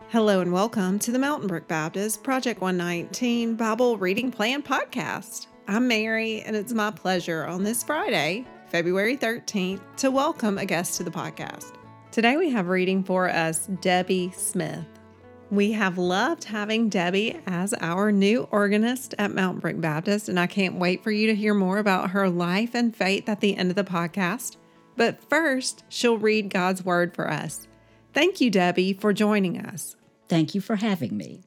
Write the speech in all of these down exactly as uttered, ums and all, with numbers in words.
Hello and welcome to the Mountain Brook Baptist Project one nineteen Bible Reading Plan Podcast. I'm Mary, and it's my pleasure on this Friday, February thirteenth, to welcome a guest to the podcast. Today we have reading for us Debbie Smith. We have loved having Debbie as our new organist at Mountain Brook Baptist, and I can't wait for you to hear more about her life and faith at the end of the podcast. But first, she'll read God's Word for us. Thank you, Debbie, for joining us. Thank you for having me.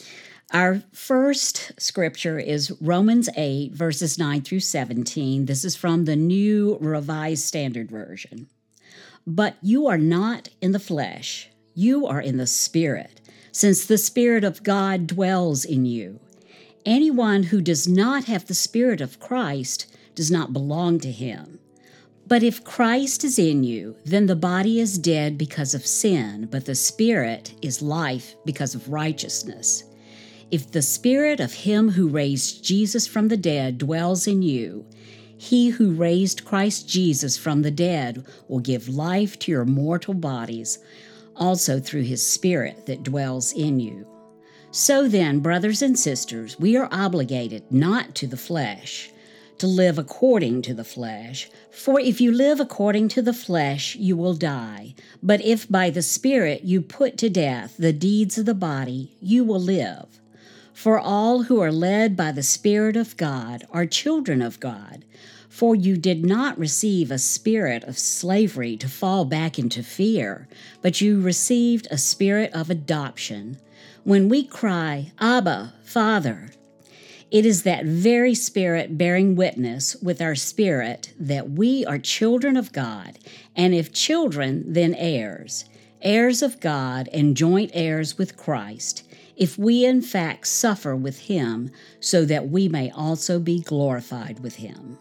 Our first scripture is Romans eight, verses nine through seventeen. This is from the New Revised Standard Version. But you are not in the flesh, you are in the Spirit, since the Spirit of God dwells in you. Anyone who does not have the Spirit of Christ does not belong to him. But if Christ is in you, then the body is dead because of sin, but the Spirit is life because of righteousness. If the Spirit of him who raised Jesus from the dead dwells in you, he who raised Christ Jesus from the dead will give life to your mortal bodies, also through his Spirit that dwells in you. So then, brothers and sisters, we are obligated not to the flesh, to live according to the flesh. For if you live according to the flesh, you will die. But if by the Spirit you put to death the deeds of the body, you will live. For all who are led by the Spirit of God are children of God. For you did not receive a spirit of slavery to fall back into fear, but you received a spirit of adoption. When we cry, Abba, Father, it is that very Spirit bearing witness with our spirit that we are children of God, and if children, then heirs, heirs of God and joint heirs with Christ, if we in fact suffer with him, so that we may also be glorified with him.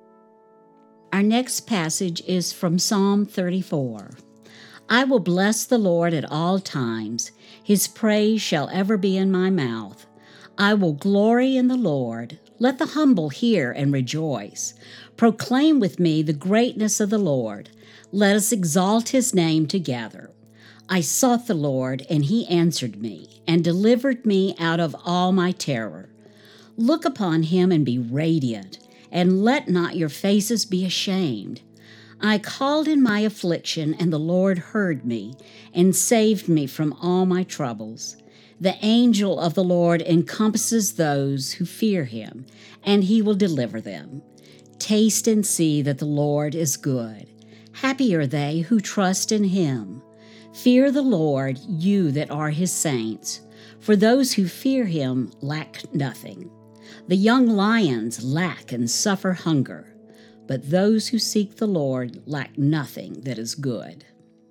Our next passage is from Psalm thirty-four. I will bless the Lord at all times. His praise shall ever be in my mouth. I will glory in the Lord. Let the humble hear and rejoice. Proclaim with me the greatness of the Lord. Let us exalt his name together. I sought the Lord, and he answered me, and delivered me out of all my terror. Look upon him and be radiant, and let not your faces be ashamed. I called in my affliction, and the Lord heard me, and saved me from all my troubles. The angel of the Lord encompasses those who fear him, and he will deliver them. Taste and see that the Lord is good. Happy are they who trust in him. Fear the Lord, you that are his saints, for those who fear him lack nothing. The young lions lack and suffer hunger, but those who seek the Lord lack nothing that is good.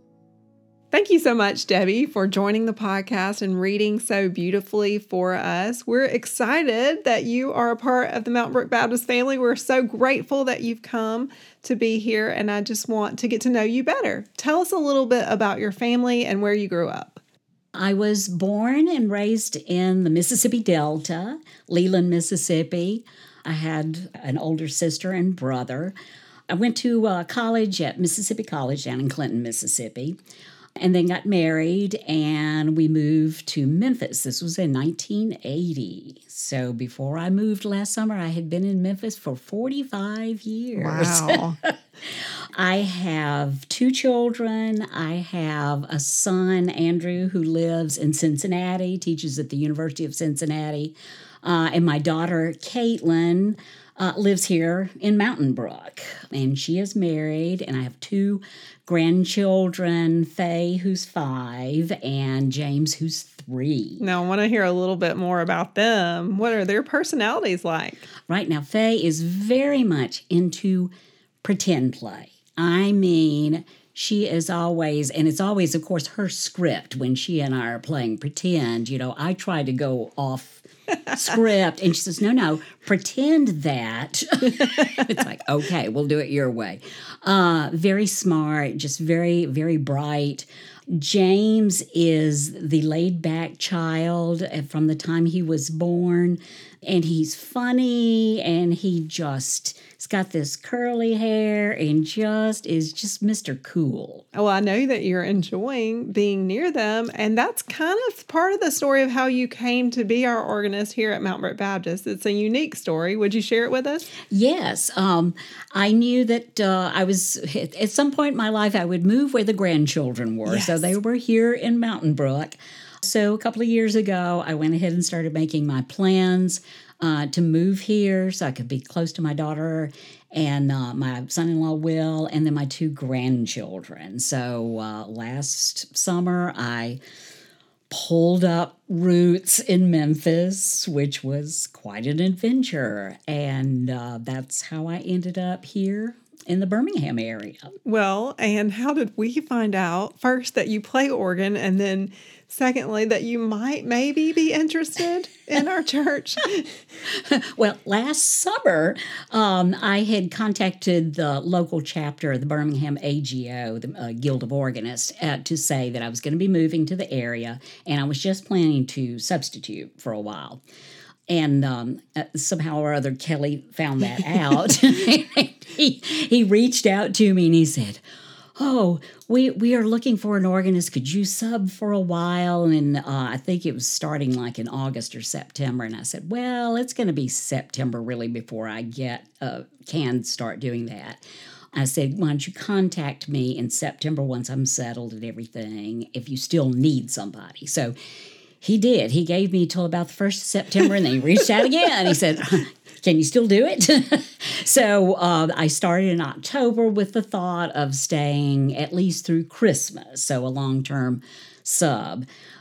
Thank you so much, Debbie, for joining the podcast and reading so beautifully for us. We're excited that you are a part of the Mountain Brook Baptist family. We're so grateful that you've come to be here, and I just want to get to know you better. Tell us a little bit about your family and where you grew up. I was born and raised in the Mississippi Delta, Leland, Mississippi. I had an older sister and brother. I went to uh, college at Mississippi College down in Clinton, Mississippi. And then got married, and we moved to Memphis. This was in nineteen eighty. So before I moved last summer, I had been in Memphis for forty-five years. Wow. I have two children. I have a son, Andrew, who lives in Cincinnati, teaches at the University of Cincinnati. Uh, and my daughter, Caitlin, Uh, lives here in Mountain Brook, and she is married, and I have two grandchildren, Faye, who's five, and James, who's three. Now, I want to hear a little bit more about them. What are their personalities like? Right now, Faye is very much into pretend play. I mean, she is always, and it's always, of course, her script when she and I are playing pretend. You know, I try to go off script, and she says, no, no, pretend that. It's like, okay, we'll do it your way. Uh, very smart, just very, very bright. James is the laid-back child from the time he was born, and he's funny, and he just he's got this curly hair and just is just Mister Cool. Well, I know that you're enjoying being near them, and that's kind of part of the story of how you came to be our organist here at Mountain Brook Baptist. It's a unique story. Would you share it with us? Yes. Um, I knew that uh, I was, at some point in my life, I would move where the grandchildren were. Yes. So they were here in Mountain Brook. So a couple of years ago, I went ahead and started making my plans uh, to move here so I could be close to my daughter and uh, my son-in-law Will, and then my two grandchildren. So uh, last summer, I pulled up roots in Memphis, which was quite an adventure. And uh, that's how I ended up here in the Birmingham area. Well, and how did we find out first that you play organ, and then secondly that you might maybe be interested in our church? Well, last summer, um, I had contacted the local chapter of the Birmingham A G O, the uh, Guild of Organists, uh, to say that I was going to be moving to the area, and I was just planning to substitute for a while. And um, uh, somehow or other, Kelly found that out. he, he reached out to me and he said, oh, we we are looking for an organist. Could you sub for a while? And uh, I think it was starting like in August or September. And I said, well, it's going to be September really before I get uh, can start doing that. I said, why don't you contact me in September once I'm settled and everything, if you still need somebody. So he did. He gave me till about the first of September, and then he reached out again. He said, can you still do it? So uh, I started in October with the thought of staying at least through Christmas, so a long-term sub.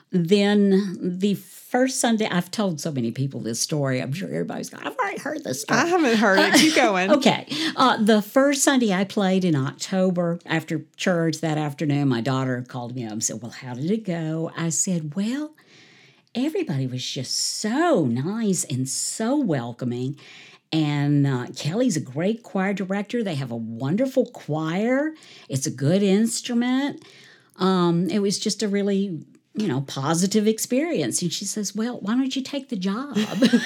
Then the first Sunday, I've told so many people this story. I'm sure everybody's going, I've already heard this story. I haven't heard it. Keep going. Okay. Uh, the first Sunday I played in October, after church that afternoon, my daughter called me up and said, well, how did it go? I said, well, everybody was just so nice and so welcoming. And uh, Kelly's a great choir director. They have a wonderful choir. It's a good instrument. Um, it was just a really, you know, positive experience. And she says, well, why don't you take the job?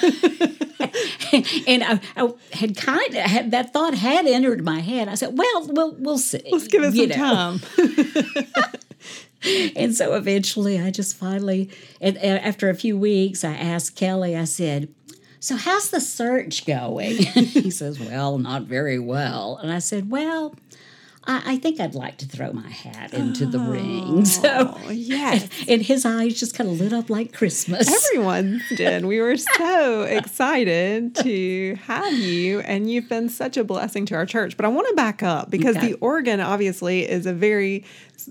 And I, I had kind of, had, that thought had entered my head. I said, well, we'll, we'll see. Let's give it you some know. time. And so eventually I just finally, after a few weeks, I asked Kelly, I said, so how's the search going? He says, well, not very well. And I said, well, I, I think I'd like to throw my hat into the Oh, ring. So, yes. and, and his eyes just kind of lit up like Christmas. Everyone did. We were so excited to have you, and you've been such a blessing to our church. But I want to back up because Okay. the organ obviously is a very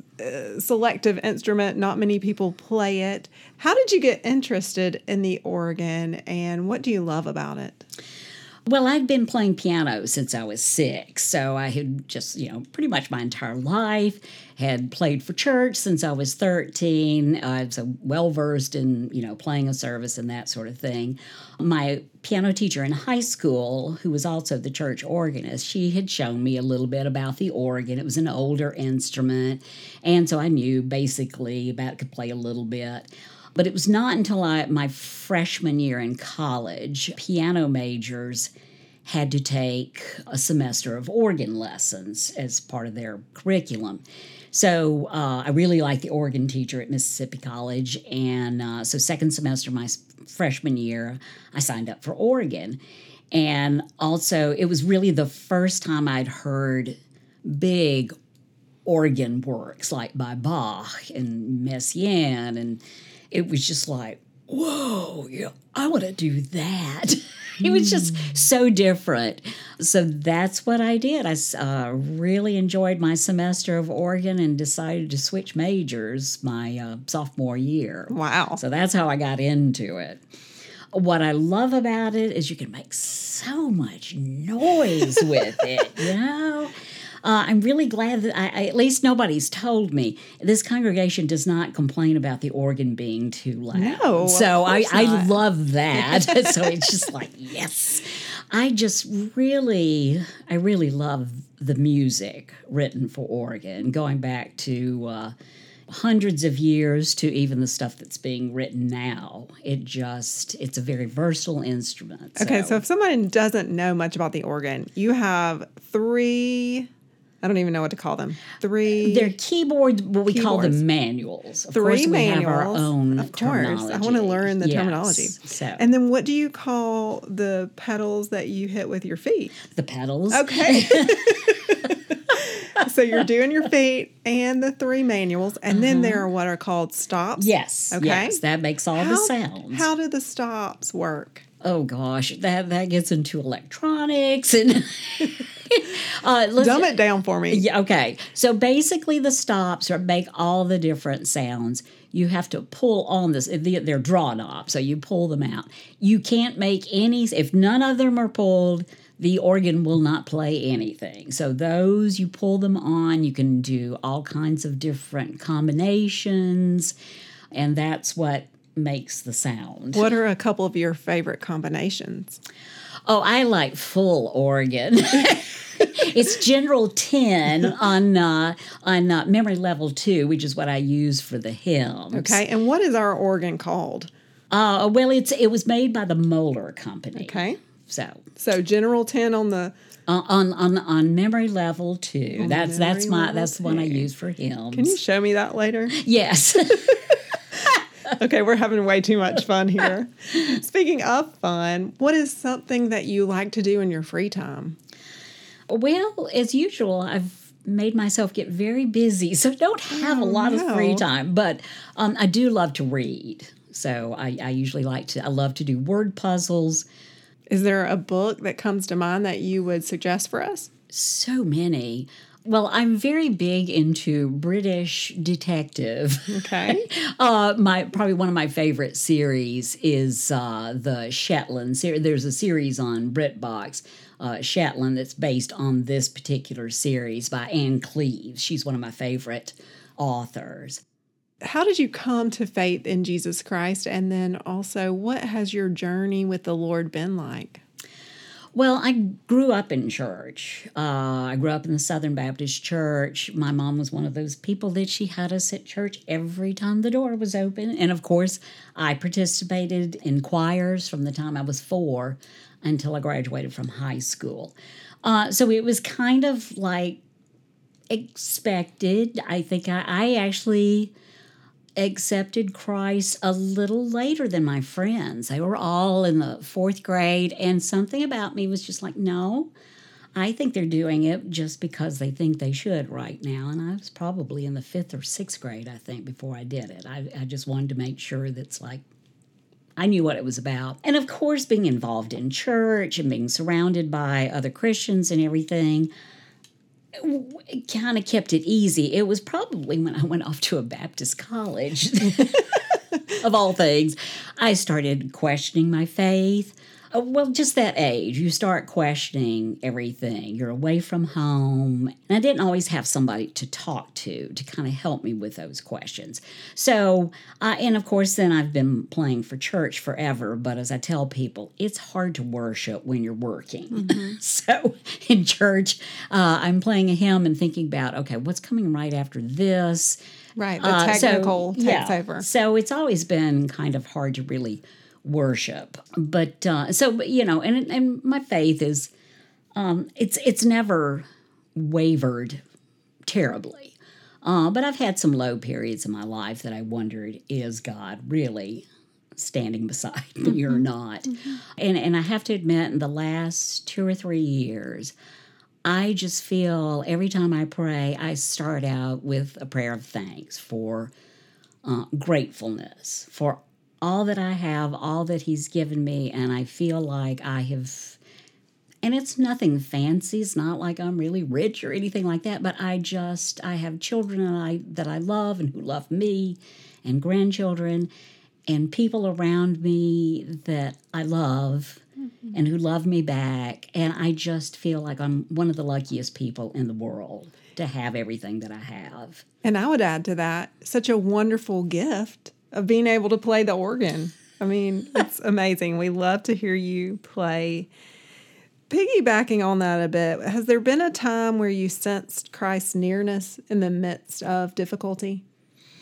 uh, selective instrument. Not many people play it. How did you get interested in the organ, and what do you love about it? Well, I'd been playing piano since I was six, so I had just, you know, pretty much my entire life, had played for church since I was thirteen. I was well-versed in, you know, playing a service and that sort of thing. My piano teacher in high school, who was also the church organist, she had shown me a little bit about the organ. It was an older instrument, and so I knew basically about, could play a little bit. But it was not until I, my freshman year in college, piano majors had to take a semester of organ lessons as part of their curriculum. So uh, I really liked the organ teacher at Mississippi College. And uh, so second semester, my freshman year, I signed up for organ. And also, it was really the first time I'd heard big organ works like by Bach and Messiaen, and it was just like, whoa, yeah, I want to do that. It was just so different. So that's what I did. I uh, really enjoyed my semester of organ and decided to switch majors my uh, sophomore year. Wow. So that's how I got into it. What I love about it is you can make so much noise with it, you know? Uh, I'm really glad that I, I, at least nobody's told me. This congregation does not complain about the organ being too loud. No, so of I, course I not. love that. So it's just like, yes. I just really, I really love the music written for organ, going back to, uh, hundreds of years to even the stuff that's being written now. It just, it's a very versatile instrument. Okay, so if someone doesn't know much about the organ, you have three, I don't even know what to call them. Three. They're keyboards, what we call keyboards. them manuals. Of Three course, we manuals. have our own Of course. terminology. I want to learn the Yes. terminology. So, And then what do you call the pedals that you hit with your feet? the pedals. Okay. So you're doing your feet and the three manuals, and uh-huh. then there are what are called stops. Yes. Okay. Yes, that makes all how, the sounds. How do the stops work? Oh gosh, that that gets into electronics and uh, dumb it down for me. Yeah, okay. So basically, the stops are make all the different sounds. You have to pull on this. They're draw knobs, so you pull them out. You can't make any if none of them are pulled. The organ will not play anything. So those, you pull them on, you can do all kinds of different combinations, and that's what makes the sound. What are a couple of your favorite combinations? Oh, I like full organ. It's general ten on uh, on uh, memory level two, which is what I use for the hymns. Okay, and what is our organ called? Uh, well, it's it was made by the Moeller Company. Okay. So, so general ten on the uh, on on on memory level two. On that's that's my that's the one I two. use for hymns. Can you show me that later? Yes. Okay, we're having way too much fun here. Speaking of fun, what is something that you like to do in your free time? Well, as usual, I've made myself get very busy, so don't have oh, a lot no. of free time. But um, I do love to read. So I, I usually like to, I love to do word puzzles. Is there a book that comes to mind that you would suggest for us? So many. Well, I'm very big into British detective. Okay. uh, my probably one of my favorite series is uh, the Shetland series. There's a series on BritBox, uh, Shetland, that's based on this particular series by Anne Cleeves. She's one of my favorite authors. How did you come to faith in Jesus Christ? And then also, what has your journey with the Lord been like? Well, I grew up in church. Uh, I grew up in the Southern Baptist Church. My mom was one of those people that she had us at church every time the door was open. And of course, I participated in choirs from the time I was four until I graduated from high school. Uh, so it was kind of like expected. I think I, I actually accepted Christ a little later than my friends. They were all in the fourth grade, and something about me was just like, no, I think they're doing it just because they think they should right now. And I was probably in the fifth or sixth grade, I think, before I did it. I, I just wanted to make sure that's like, I knew what it was about. And of course, being involved in church and being surrounded by other Christians and everything, it kind of kept it easy. It was probably when I went off to a Baptist college, of all things, I started questioning my faith. Uh, well, just that age, you start questioning everything. You're away from home. And I didn't always have somebody to talk to to kind of help me with those questions. So, uh, and of course, then I've been playing for church forever. But as I tell people, it's hard to worship when you're working. Mm-hmm. So in church, uh, I'm playing a hymn and thinking about, okay, what's coming right after this? Right, the technical uh, so, takes yeah. over. So it's always been kind of hard to really worship. But uh, so, you know, and and my faith is, um, it's it's never wavered terribly. Uh, but I've had some low periods in my life that I wondered, is God really standing beside me mm-hmm. or not? Mm-hmm. And and I have to admit, in the last two or three years, I just feel every time I pray, I start out with a prayer of thanks for uh, gratefulness for all that I have, all that He's given me, and I feel like I have, and it's nothing fancy. It's not like I'm really rich or anything like that, but I just, I have children and I that I love and who love me, and grandchildren, and people around me that I love mm-hmm. and who love me back, and I just feel like I'm one of the luckiest people in the world to have everything that I have. And I would add to that, such a wonderful gift of being able to play the organ. I mean, it's amazing. We love to hear you play. Piggybacking on that a bit, has there been a time where you sensed Christ's nearness in the midst of difficulty?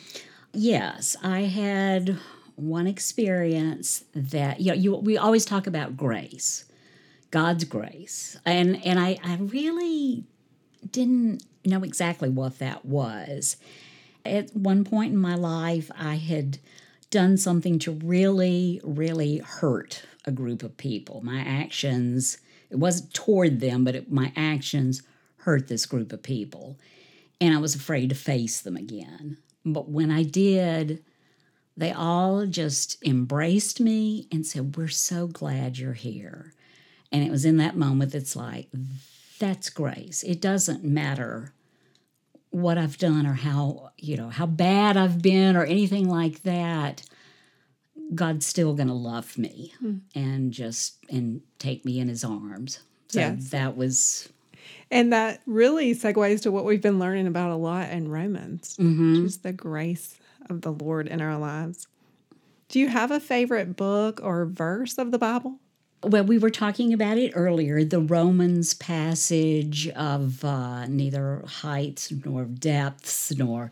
Yes, I had one experience that, you know, you, we always talk about grace, God's grace. And, and I, I really didn't know exactly what that was. At one point in my life, I had done something to really, really hurt a group of people. My actions, it wasn't toward them, but it, my actions hurt this group of people. And I was afraid to face them again. But when I did, they all just embraced me and said, "We're so glad you're here." And it was in that moment that's like, that's grace. It doesn't matter what I've done or how, you know, how bad I've been or anything like that. God's still going to love me mm. and just and take me in his arms. So yes. that was... And that really segues to what we've been learning about a lot in Romans, mm-hmm. just the grace of the Lord in our lives. Do you have a favorite book or verse of the Bible? Well, we were talking about it earlier, the Romans passage of uh, neither heights nor depths nor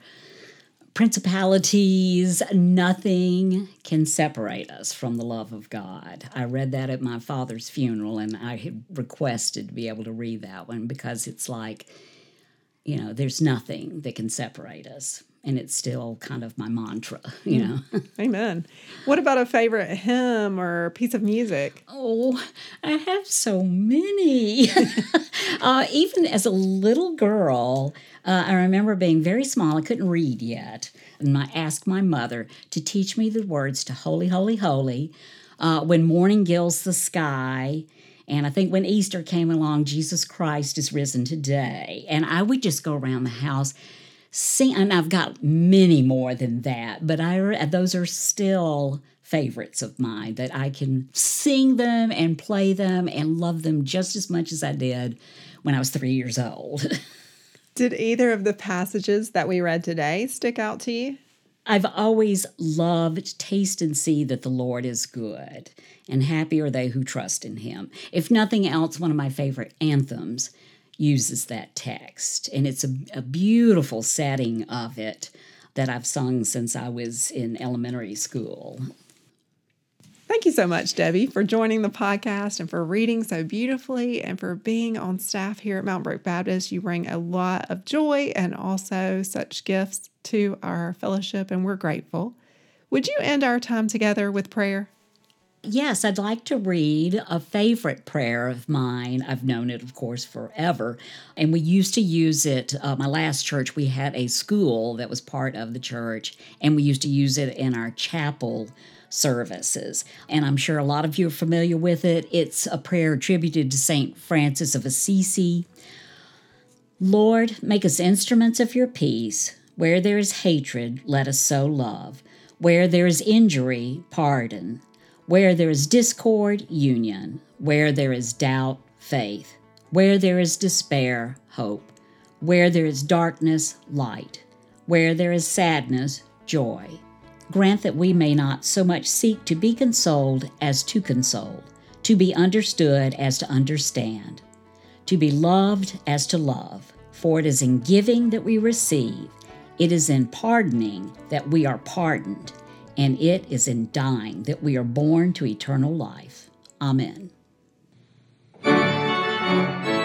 principalities, nothing can separate us from the love of God. I read that at my father's funeral, and I had requested to be able to read that one because it's like, you know, there's nothing that can separate us. And it's still kind of my mantra, you know. Amen. What about a favorite hymn or piece of music? Oh, I have so many. uh, even as a little girl, uh, I remember being very small. I couldn't read yet. And I asked my mother to teach me the words to Holy, Holy, Holy, uh, when morning gilds the sky. And I think when Easter came along, Jesus Christ is risen today. And I would just go around the house sing, and I've got many more than that, but I those are still favorites of mine that I can sing them and play them and love them just as much as I did when I was three years old. Did either of the passages that we read today stick out to you? I've always loved taste and see that the Lord is good, and happy are they who trust in him. If nothing else, one of my favorite anthems uses that text, and it's a, a beautiful setting of it that I've sung since I was in elementary school. Thank you so much, Debbie, for joining the podcast and for reading so beautifully and for being on staff here at Mountain Brook Baptist. You bring a lot of joy and also such gifts to our fellowship, and we're grateful. Would you end our time together with prayer? Yes, I'd like to read a favorite prayer of mine. I've known it, of course, forever. And we used to use it. Uh, my last church, we had a school that was part of the church, and we used to use it in our chapel services. And I'm sure a lot of you are familiar with it. It's a prayer attributed to Saint Francis of Assisi. Lord, make us instruments of your peace. Where there is hatred, let us sow love. Where there is injury, pardon. Where there is discord, union. Where there is doubt, faith. Where there is despair, hope. Where there is darkness, light. Where there is sadness, joy. Grant that we may not so much seek to be consoled as to console, to be understood as to understand, to be loved as to love. For it is in giving that we receive, it is in pardoning that we are pardoned, and it is in dying that we are born to eternal life. Amen.